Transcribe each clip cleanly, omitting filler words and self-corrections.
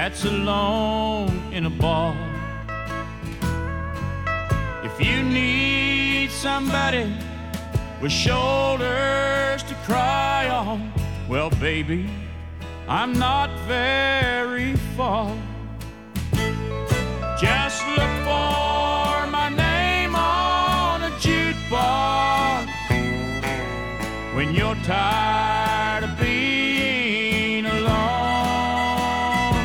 that's alone in a bar. If you need somebody with shoulders to cry on, well, baby, I'm not very far. Just look for my name on a jukebox when you're tired of being alone.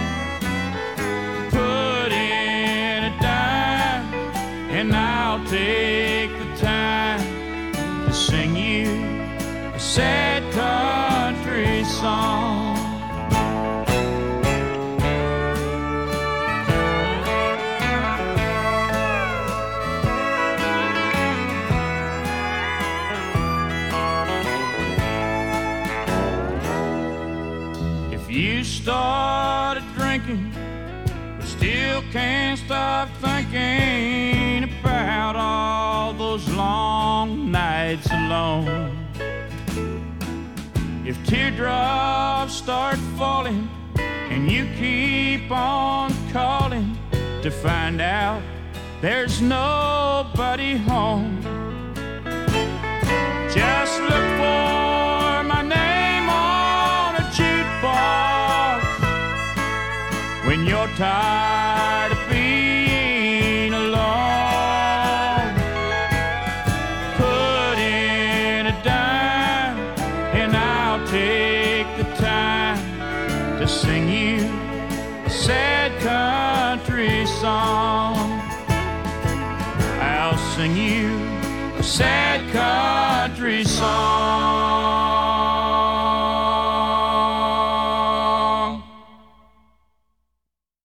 Put in a dime and I'll take the time to sing you a sad country song. You started drinking, but still can't stop thinking about all those long nights alone. If teardrops start falling and you keep on calling to find out there's nobody home, just look for my name on a jukebox when you're tired of being alone. Put in a dime and I'll take the time to sing you a sad country song. I'll sing you a sad country song.